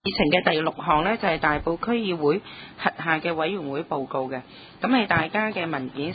議程嘅第6項呢，就係大埔區議會轄下嘅委員會報告嘅，咁係大家嘅文件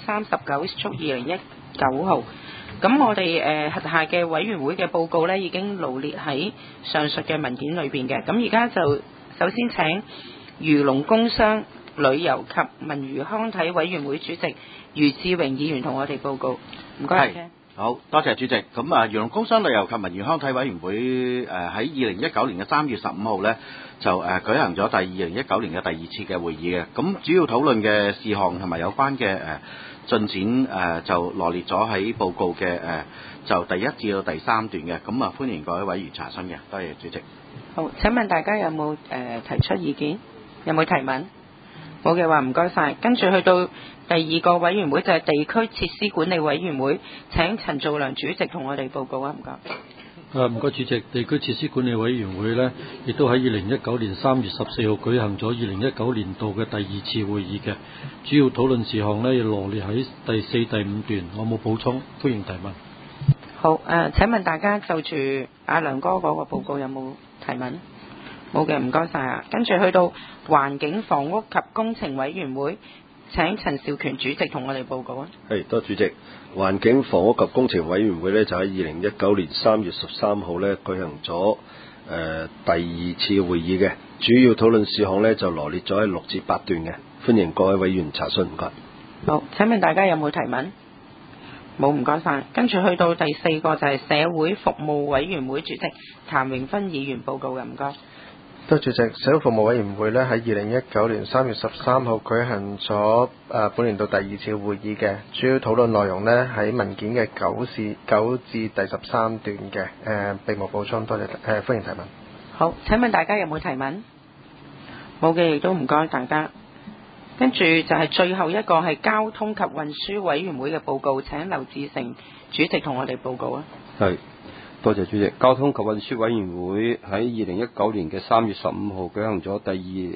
39/2019號。咁我哋轄下嘅委員會嘅報告呢，已經羅列喺上述嘅文件裏邊嘅。咁而家就首先請漁農工商旅遊及文娛康體委員會主席余志榮議員同我哋報告。唔該。 好多謝主席。咁漁農工商旅遊及文娛康體委員會喺2019年嘅3月15號呢，就舉行咗2019年嘅第2次嘅會議嘅。咁主要討論嘅事項同埋有關嘅進展就羅列咗喺報告嘅就第1至到第3段嘅。咁歡迎各位委員查詢嘅。多謝主席。 好，請問大家有冇提出意見？有冇提問？冇嘅話唔該晒。跟住去到第2個委員會就係地區設施管理委員會，請陳造良主席同我哋報告啊，唔該。 唔該主席，地區設施管理委員會呢，亦都喺2019年3月14號舉行咗2019年度嘅第2次會議嘅，主要討論事項呢，要羅列喺第4、第5段，我冇補充，歡迎提問。 好，請問大家就住阿梁哥嗰個報告有冇提問？冇嘅，唔該晒啊。跟住去到環境房屋及工程委員會，請陳兆權主席同我哋報告啊。 多謝主席。環境房屋及工程委員會呢，就喺2019年3月13號呢舉行咗第2次會議嘅，主要討論事項呢，就羅列咗喺6至8段嘅，歡迎各位委員查詢，唔該。 好，請問大家有冇提問？冇，唔該晒。跟住去到第4個就係社會服務委員會主席譚榮芬議員報告嘅，唔該。 多謝主席。社會服務委員會呢，喺2019年3月13號舉行咗本年度第2次會議嘅，主要討論內容呢，喺文件嘅9至第13段嘅，並無補充，多謝歡迎提問。 好，請問大家有冇提問？冇嘅亦都唔該大家。跟住就係最後一個係交通及運輸委員會嘅報告，請劉志成主席同我哋報告啊。 多謝主席。交通及運輸委員會喺2019年嘅3月15號舉行咗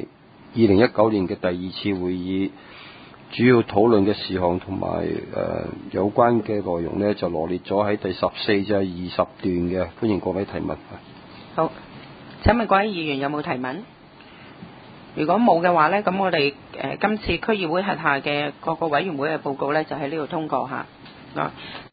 2019年嘅第2次會議，主要討論嘅事項同埋有關嘅內容呢，就羅列咗喺第14至20段嘅，歡迎各位提問。 好，請問各位議員有冇提問？如果冇嘅話呢，咁我哋今次區議會轄下嘅各個委員會嘅報告呢，就喺呢度通過下。